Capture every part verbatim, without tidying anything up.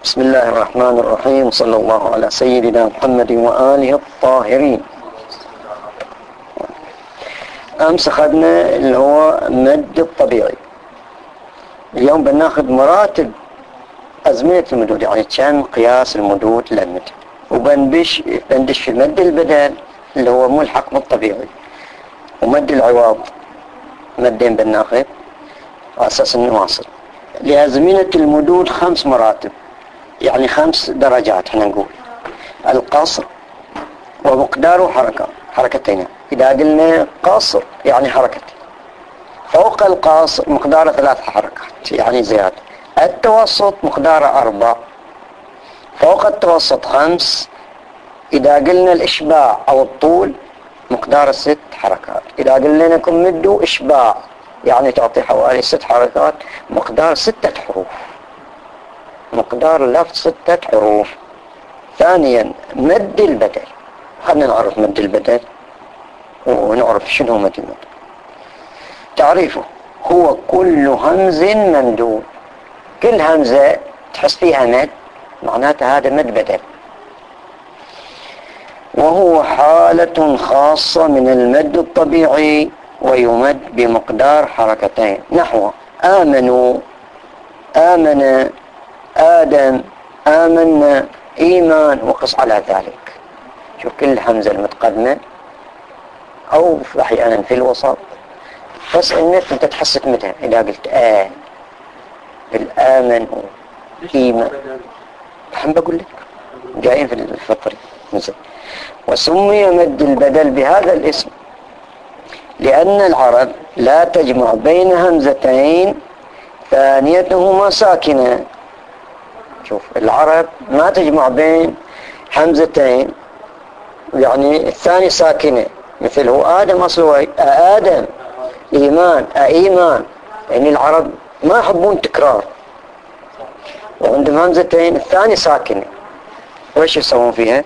بسم الله الرحمن الرحيم. صلى الله على سيدنا محمد وآله الطاهرين. أمس أخذنا اللي هو مد الطبيعي. اليوم بناخذ مراتب أزمنة المدود، يعني كم قياس المدود للمد، وبنبش بندش في مد البدل اللي هو ملحق بالطبيعي، ومد العوض مدين بناخذ على أساس النواصل. لأزمنة المدود خمس مراتب، يعني خمس درجات. احنا نقول القصر ومقداره حركة حركتين. إذا قلنا قصر يعني حركة، فوق القصر مقداره ثلاث حركات يعني زيادة. التوسط مقداره أربع، فوق التوسط خمس. إذا قلنا الإشباع أو الطول مقداره ست حركات. إذا قلنا لكم مدوا إشباع يعني تعطي حوالي ست حركات، مقدار ستة حروف، مقدار اللفظ ستة حروف. ثانيا مد البدل. خلنا نعرف مد البدل ونعرف شنو مد البدل. تعريفه هو كل همز ممدود. كل همزة تحس فيها مد معناتها هذا مد بدل، وهو حالة خاصة من المد الطبيعي، ويمد بمقدار حركتين. نحو آمنوا، آمن، آدم، آمنا، إيمان، وقص على ذلك. شوف كل همزة المتقدمة أو أحيانا في الوسط، بس إنك أنت تحس متى. إذا قلت آه بالآمن إيمان، الحين بقول لك جايين في الطريق. وسمي مد البدل بهذا الاسم لأن العرب لا تجمع بين همزتين ثانيتهما ساكنة. شوف العرب ما تجمع بين همزتين يعني الثاني ساكنة، مثل هو آدم أصله آدم، إيمان، أإيمان. يعني العرب ما يحبون تكرار، وعندهم همزتين الثاني ساكنة، وإيش يسوون فيها؟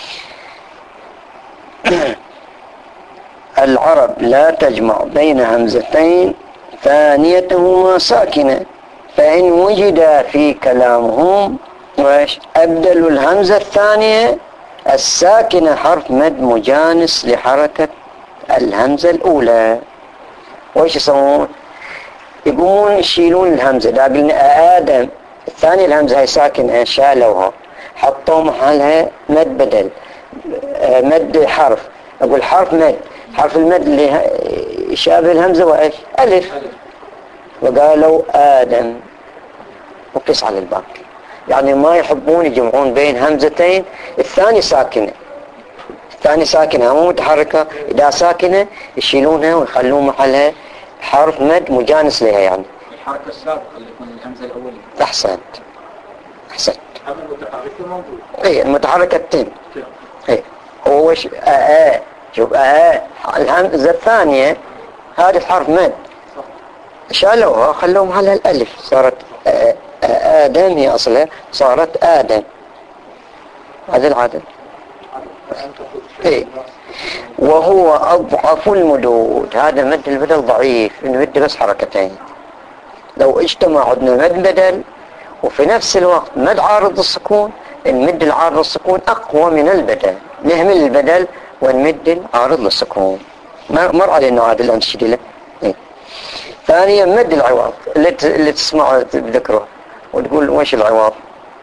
العرب لا تجمع بين همزتين ثانيتهما ساكنة، فإن وجد في كلامهم وإيش أبدلوا الهمزة الثانية الساكنة حرف مد مجانس لحركة الهمزة الأولى. وإيش يسوون؟ يقومون يشيلون الهمزة. إذا قلنا آدم الثانية الهمزة هي ساكنة شالوها، حطوا محلها مد بدل، مد حرف. أقول حرف مد، حرف المد اللي يشابه الهمزة وإيش؟ ألف، وقالوا آدم، وقس على الباقي. يعني ما يحبون يجمعون بين همزتين الثاني ساكنة، الثاني ساكنة مو متحركة. إذا ساكنة يشيلونها ويخلون محلها حرف مد مجانس لها. يعني الحركة السابقة اللي يكون الهمزة الأولية. أحسنت أحسنت. هذا المتحركة موجود. إيه المتحركة التين. إيه هو وش آآ. شوف آآ الهمزة الثانية هذه حرف مد، شالوها خلوهم محلها الألف، صارت آدم. هي أصلها صارت آدم. هذا العدد. إيه وهو أضعف المدود. هذا مد البدل ضعيف، نمد بس حركتين. لو اجتمع عندنا مد بدل وفي نفس الوقت مد عارض السكون، المد العارض السكون أقوى من البدل. نهمل البدل ونمد العارض للسكون. مر علينا هذا الأمثلة له. إيه. ثانيا مد العوض اللي, اللي تسمعه بذكره وتقول وش العوض؟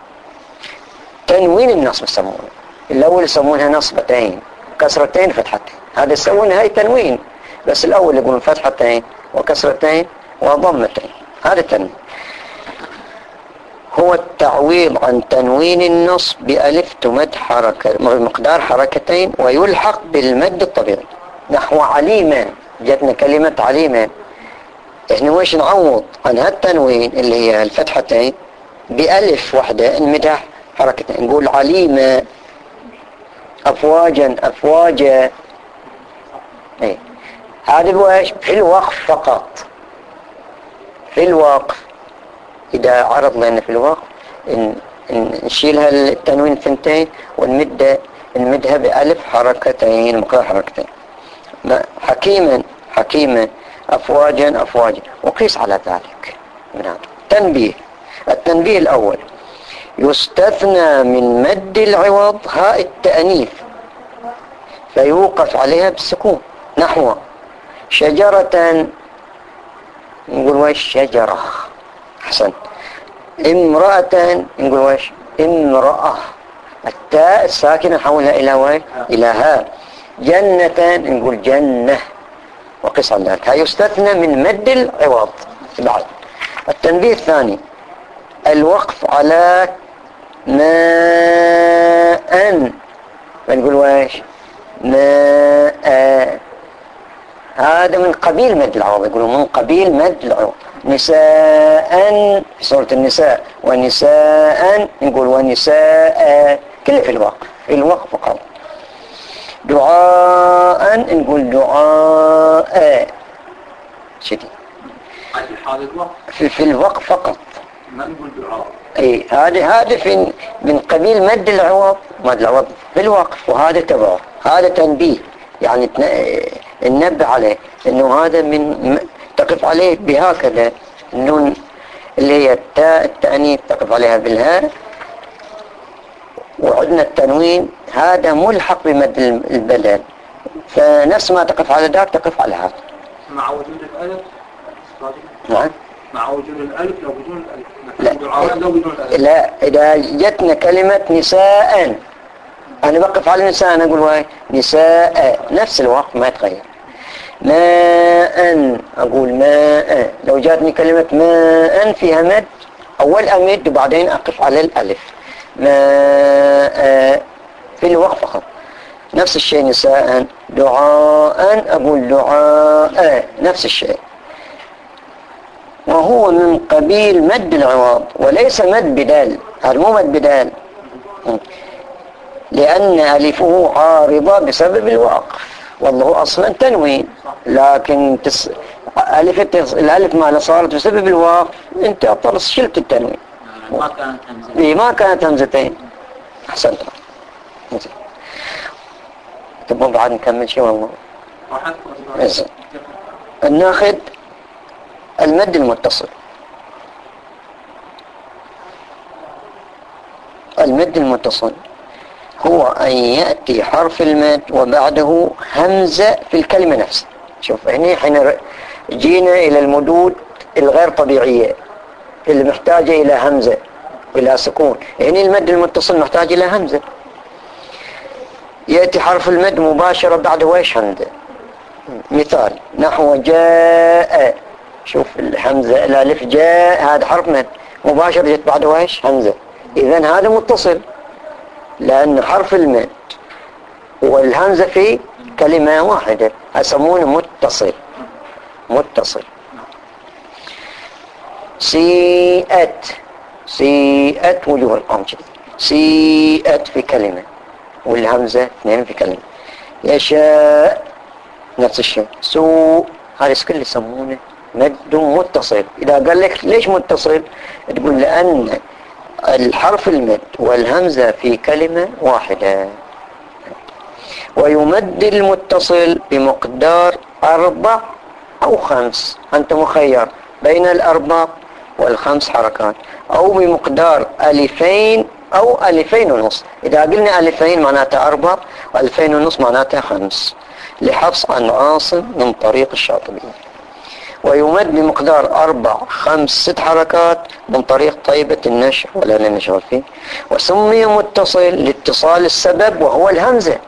تنوين النصب يسمونه. الأول يسمونها نصبتين كسرتين فتحتين، هذا يسمونها هاي تنوين. بس الأول يقولون فتحتين وكسرتين وضمتين، هذا تنوين. هو التعويض عن تنوين النصب بألف تمد حركة مقدار حركتين ويلحق بالمد الطبيعي. نحو عليما، جاتنا كلمة عليما، احنا ويش نعوض عن هالتنوين اللي هي الفتحتين بألف واحدة نمدها حركتين، نقول عليما، أفواجا، أفواجا. ايه هذا بواش في الوقف فقط. في الوقف إذا عرض لنا في الوقف نشيلها التنوين ثنتين ونمدها نمدها بألف حركتين، مقدار حركتين. حكيما، حكيما، أفواجا، أفواجا، وقيس على ذلك من هذا. تنبيه. التنبيه الأول يستثنى من مد العوض هاء التأنيث فيوقف عليها بالسكون، نحو شجرة نقول وش شجرة، حسن. امرأة نقول وش امرأة، التاء الساكنة نحولها إلى وين إلى هاء. جنة نقول جنة، وقس على ذلك. يستثنى من مد العوض. بعد التنبيه الثاني الوقف على ماء، فنقول وش ماء، هذا من قبيل مد العوض، يقولون من قبيل مد العوض. نساء في سورة النساء، ونساء نقول ونساء، كله في الوقف، في الوقف فقط. دعاء نقول دعاء، شديد في, في الوقف فقط، ما نقول دعاء. اي هذا هذا في من قبيل مد العوض، مد العوض في الوقف، وهذا تبعه، هذا تنبيه يعني ننبه عليه انه هذا من تقف عليه بهكذا النون اللي هي التاء التأنيث تقف عليها بالهاء، وعندنا التنوين هذا ملحق بمد البدل، فنفس ما تقف على ذاك تقف على هذا مع وجود الألف. نعم مع وجود الألف لو بدون الألف. لا. لو بدون الألف. لا، إذا جتنا كلمة نساء أنا بقف على نساء أنا أقول واي نساء، نفس الوقت ما يتغير. ماء أقول ماء، لو جاتني كلمة ماء فيها مد أول أمد وبعدين أقف على الألف. ماء في الوقت فقط. نفس الشيء نساء. دعاء أقول دعاء، نفس الشيء، وهو من قبيل مد العوض وليس مد بدال، هذا مو مد بدال لأن ألفه عارضة بسبب الوقف، والله أصلا تنوين، لكن تس... ألف التس... الألف ما صارت بسبب الوقف أنت أطلس شلت التنوين. ما كانت همزة. إيه ما كانت همزتين. أحسنت. تبغى بعد نكمل شيء والله. ناخذ المد المتصل. المد المتصل هو أن يأتي حرف المد وبعده همزة في الكلمة نفسها. شوف هنا حين جينا إلى المدود الغير طبيعية اللي محتاجة إلى همزة إلى سكون، يعني المد المتصل محتاج إلى همزة. يأتي حرف المد مباشرة بعده ويش همزة. مثال نحو جاء، شوف الهمزة الألف جاء هذا حرف مد مباشرة جت بعده ويش همزة، إذن هذا متصل لأن حرف المد والهمزة في كلمة واحدة أسمونه متصل. متصل. سيئت، سيئت وجوه القوم، سيئت في كلمة والهمزة اثنين في كلمة. يشاء نفس الشيء. سوء هذا كله يسمونه مد متصل. إذا قال لك ليش متصل تقول لأن الحرف المد والهمزة في كلمة واحدة. ويمد المتصل بمقدار أربع أو خمس، أنت مخير بين الأربع والخمس حركات، أو بمقدار ألفين أو ألفين ونص. إذا قلنا ألفين معناتها أربع، وألفين ونص معناتها خمس، لحفص عن عاصم من طريق الشاطبي. ويمد بمقدار أربع خمس ست حركات من طريق طيبة النشر ولا نشغل فيه. وسمي متصل لاتصال السبب وهو الهمزة.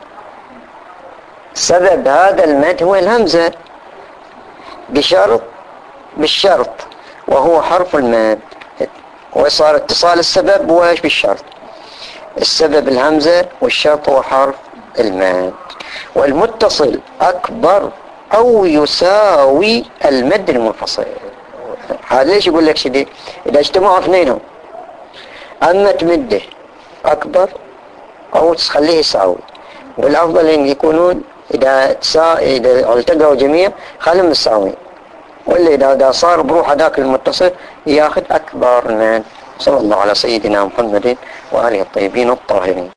سبب هذا المد هو الهمزة بشرط بالشرط وهو حرف المد، وصار اتصال السبب وايش بالشرط، السبب الهمزة والشرط هو حرف المد. والمتصل أكبر أو يساوي المد المنفصل. هذا ليش يقول لك شديد؟ إذا اجتمعوا اثنينهم أما تمده أكبر أو تخليه يساوي، والأفضل أن يكونون إذا تسا... إذا التقوا جميع خلهم مساوي، ولا إذا إذا صار بروح ذاك المتصل ياخذ أكبر من. صلى الله على سيدنا محمد وآله الطيبين الطاهرين.